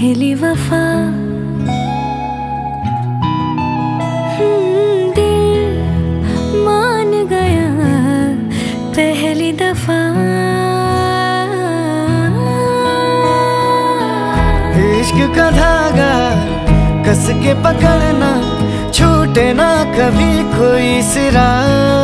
पहली वफा। दिल मान गया पहली दफा। इश्क का धागा कस के पकड़ना, छूटे ना कभी कोई सिरा।